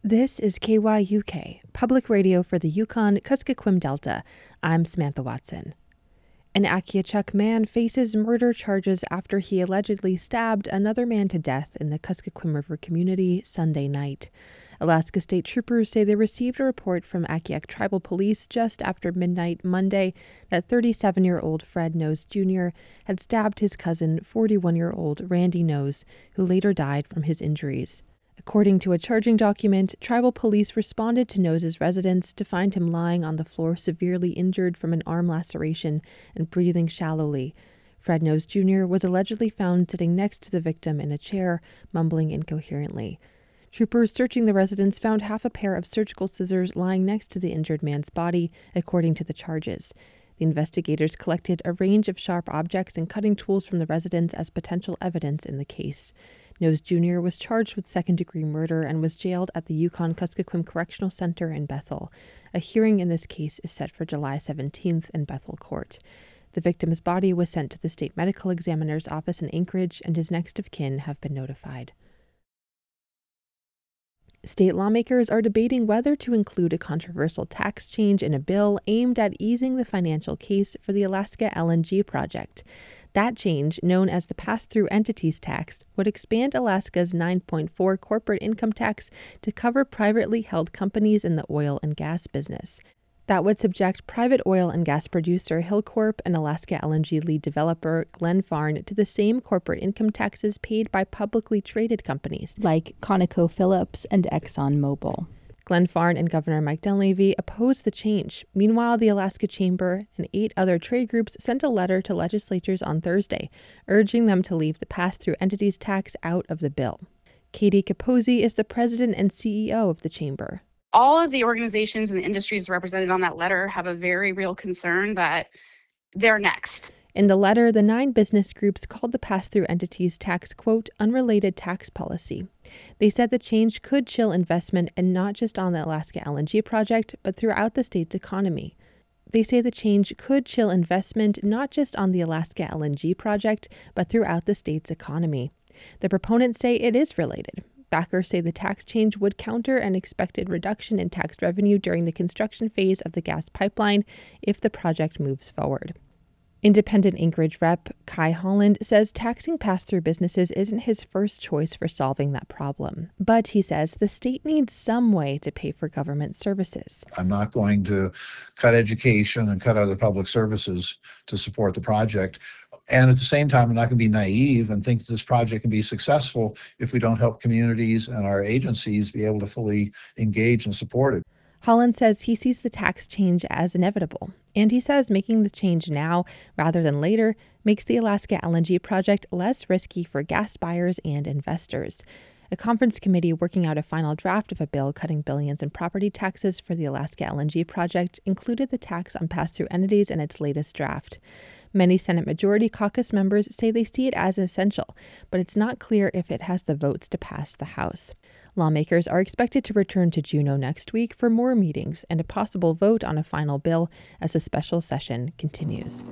This is KYUK, public radio for the Yukon-Kuskokwim Delta. I'm Samantha Watson. An Akiachuk man faces murder charges after he allegedly stabbed another man to death in the Kuskokwim River community Sunday night. Alaska State Troopers say they received a report from Akiak Tribal Police just after midnight Monday that 37-year-old Fred Nose Jr. had stabbed his cousin, 41-year-old Randy Nose, who later died from his injuries. According to a charging document, tribal police responded to Nose's residence to find him lying on the floor severely injured from an arm laceration and breathing shallowly. Fred Nose Jr. was allegedly found sitting next to the victim in a chair, mumbling incoherently. Troopers searching the residence found half a pair of surgical scissors lying next to the injured man's body, according to the charges. The investigators collected a range of sharp objects and cutting tools from the residence as potential evidence in the case. Nose Jr. was charged with second-degree murder and was jailed at the Yukon-Kuskokwim Correctional Center in Bethel. A hearing in this case is set for July 17th in Bethel Court. The victim's body was sent to the state medical examiner's office in Anchorage, and his next of kin have been notified. State lawmakers are debating whether to include a controversial tax change in a bill aimed at easing the financial case for the Alaska LNG project. That change, known as the Pass-Through Entities Tax, would expand Alaska's 9.4 corporate income tax to cover privately held companies in the oil and gas business. That would subject private oil and gas producer Hilcorp and Alaska LNG lead developer Glenfarne to the same corporate income taxes paid by publicly traded companies like ConocoPhillips and ExxonMobil. Glenfarne and Governor Mike Dunleavy opposed the change. Meanwhile, the Alaska Chamber and 8 other trade groups sent a letter to legislatures on Thursday, urging them to leave the pass-through entities tax out of the bill. Katie Capozzi is the president and CEO of the Chamber. All of the organizations and the industries represented on that letter have a very real concern that they're next. In the letter, the 9 business groups called the pass-through entities tax, quote, unrelated tax policy. They said the change could chill investment and not just on the Alaska LNG project, but throughout the state's economy. They say the change could chill investment not just on the Alaska LNG project, but throughout the state's economy. The proponents say it is related. Backers say the tax change would counter an expected reduction in tax revenue during the construction phase of the gas pipeline if the project moves forward. Independent Anchorage Rep. Kai Holland says taxing pass-through businesses isn't his first choice for solving that problem. But he says the state needs some way to pay for government services. I'm not going to cut education and cut other public services to support the project. And at the same time, I'm not going to be naive and think this project can be successful if we don't help communities and our agencies be able to fully engage and support it. Holland says he sees the tax change as inevitable, and he says making the change now rather than later makes the Alaska LNG project less risky for gas buyers and investors. A conference committee working out a final draft of a bill cutting billions in property taxes for the Alaska LNG project included the tax on pass-through entities in its latest draft. Many Senate Majority Caucus members say they see it as essential, but it's not clear if it has the votes to pass the House. Lawmakers are expected to return to Juneau next week for more meetings and a possible vote on a final bill as the special session continues.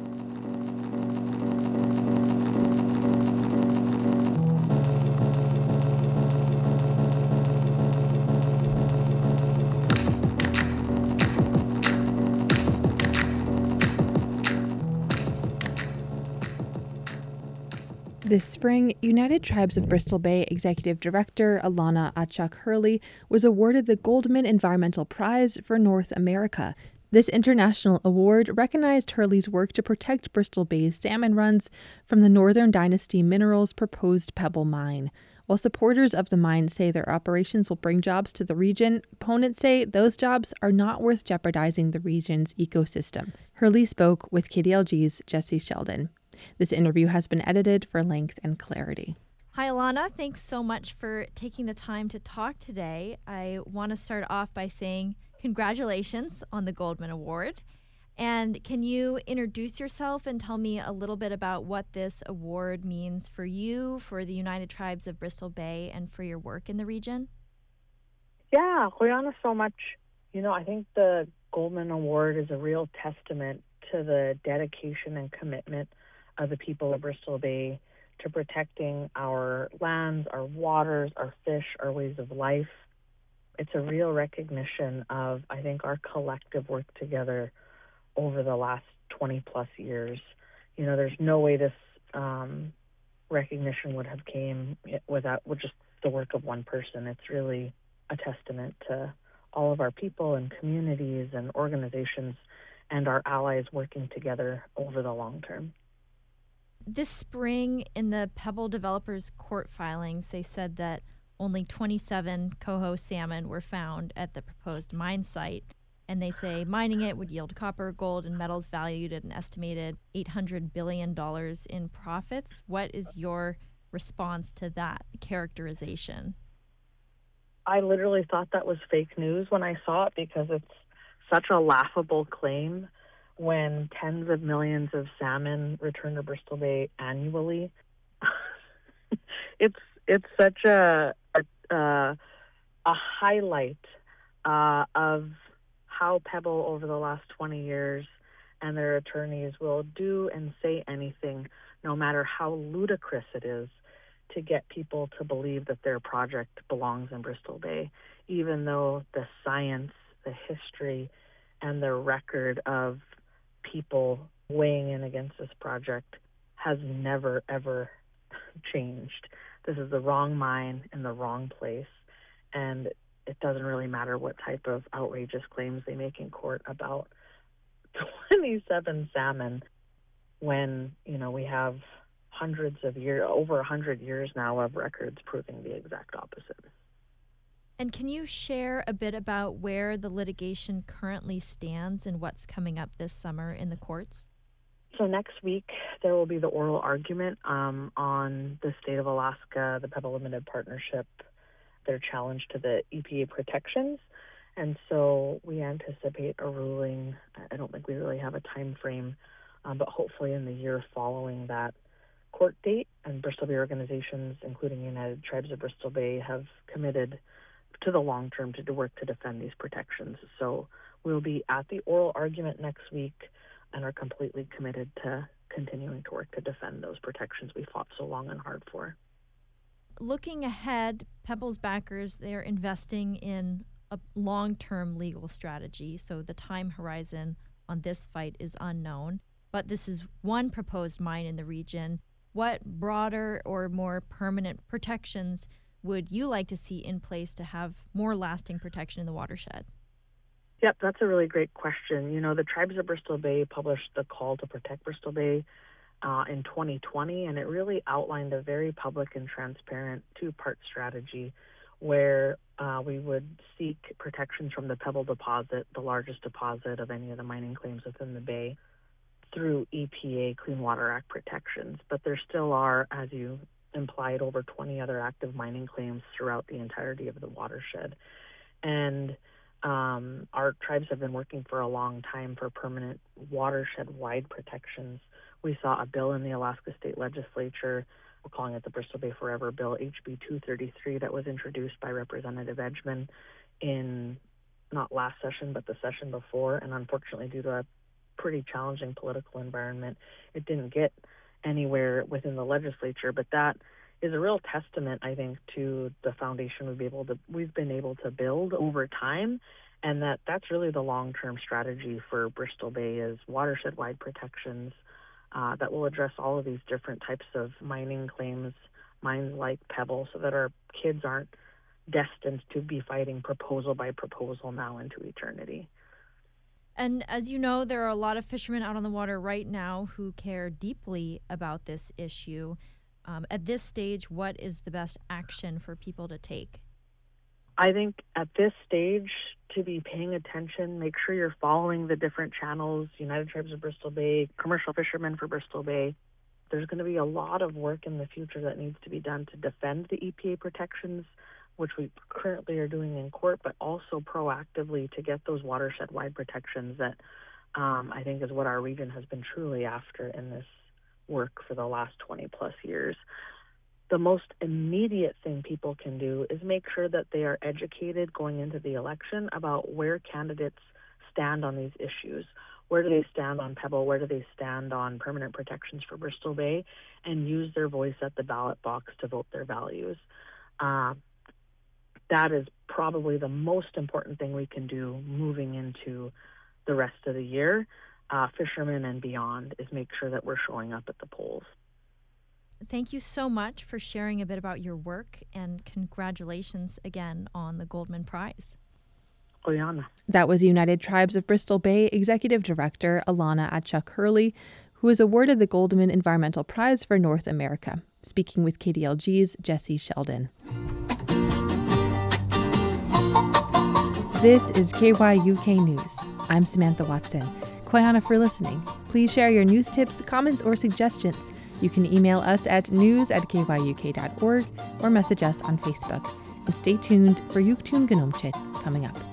This spring, United Tribes of Bristol Bay Executive Director Alana Achuk-Hurley was awarded the Goldman Environmental Prize for North America. This international award recognized Hurley's work to protect Bristol Bay's salmon runs from the Northern Dynasty Minerals' proposed Pebble Mine. While supporters of the mine say their operations will bring jobs to the region, opponents say those jobs are not worth jeopardizing the region's ecosystem. Hurley spoke with KDLG's Jesse Sheldon. This interview has been edited for length and clarity. Hi, Alana. Thanks so much for taking the time to talk today. I want to start off by saying congratulations on the Goldman Award. And can you introduce yourself and tell me a little bit about what this award means for you, for the United Tribes of Bristol Bay, and for your work in the region? Yeah, Juliana, so much. I think the Goldman Award is a real testament to the dedication and commitment of the people of Bristol Bay to protecting our lands, our waters, our fish, our ways of life. It's a real recognition of, I think, our collective work together over the last 20 plus years. There's no way this recognition would have came with just the work of one person. It's really a testament to all of our people and communities and organizations and our allies working together over the long term. This spring, in the Pebble developers' court filings, they said that only 27 coho salmon were found at the proposed mine site. And they say mining it would yield copper, gold, and metals valued at an estimated $800 billion in profits. What is your response to that characterization? I literally thought that was fake news when I saw it, because it's such a laughable claim when tens of millions of salmon return to Bristol Bay annually. It's such a highlight of how Pebble over the last 20 years and their attorneys will do and say anything, no matter how ludicrous it is, to get people to believe that their project belongs in Bristol Bay, even though the science, the history, and the record of people weighing in against this project has never, ever changed. This is the wrong mine in the wrong place, and it doesn't really matter what type of outrageous claims they make in court about 27 salmon when, we have over 100 years now of records proving the exact opposite. And can you share a bit about where the litigation currently stands and what's coming up this summer in the courts? So next week, there will be the oral argument on the state of Alaska, the Pebble Limited Partnership, their challenge to the EPA protections. And so we anticipate a ruling. I don't think we really have a time frame, but hopefully in the year following that court date. And Bristol Bay organizations, including United Tribes of Bristol Bay, have committed to the long term to work to defend these protections. So we'll be at the oral argument next week and are completely committed to continuing to work to defend those protections we fought so long and hard for. Looking ahead, Pebble's backers, they're investing in a long-term legal strategy, so the time horizon on this fight is unknown. But this is one proposed mine in the region. What broader or more permanent protections would you like to see in place to have more lasting protection in the watershed? Yep, that's a really great question. The Tribes of Bristol Bay published the Call to Protect Bristol Bay in 2020, and it really outlined a very public and transparent two-part strategy where we would seek protections from the Pebble deposit, the largest deposit of any of the mining claims within the bay, through EPA Clean Water Act protections. But there still are, as you implied, over 20 other active mining claims throughout the entirety of the watershed. And our tribes have been working for a long time for permanent watershed-wide protections. We saw a bill in the Alaska State Legislature, we're calling it the Bristol Bay Forever Bill, HB 233, that was introduced by Representative Edgman in not last session, but the session before. And unfortunately, due to a pretty challenging political environment, it didn't get anywhere within the legislature. But that is a real testament, I think, to the foundation we've been able to build over time, and that's really the long-term strategy for Bristol Bay is watershed-wide protections that will address all of these different types of mining claims, mines like Pebble, so that our kids aren't destined to be fighting proposal by proposal now into eternity. And as you know, there are a lot of fishermen out on the water right now who care deeply about this issue. At this stage, what is the best action for people to take? I think at this stage, to be paying attention, make sure you're following the different channels, United Tribes of Bristol Bay, Commercial Fishermen for Bristol Bay. There's going to be a lot of work in the future that needs to be done to defend the EPA protections, which we currently are doing in court, but also proactively to get those watershed-wide protections that I think is what our region has been truly after in this work for the last 20 plus years. The most immediate thing people can do is make sure that they are educated going into the election about where candidates stand on these issues. Where do they stand on Pebble? Where do they stand on permanent protections for Bristol Bay? And use their voice at the ballot box to vote their values. That is probably the most important thing we can do moving into the rest of the year, fishermen and beyond, is make sure that we're showing up at the polls. Thank you so much for sharing a bit about your work, and congratulations again on the Goldman Prize. Oyana. That was United Tribes of Bristol Bay Executive Director Alana Atchuk-Hurley, who was awarded the Goldman Environmental Prize for North America, speaking with KDLG's Jesse Sheldon. This is KYUK News. I'm Samantha Watson. Koyana for listening. Please share your news tips, comments, or suggestions. You can email us at news@kyuk.org or message us on Facebook. And stay tuned for Yuktun Ganomchit coming up.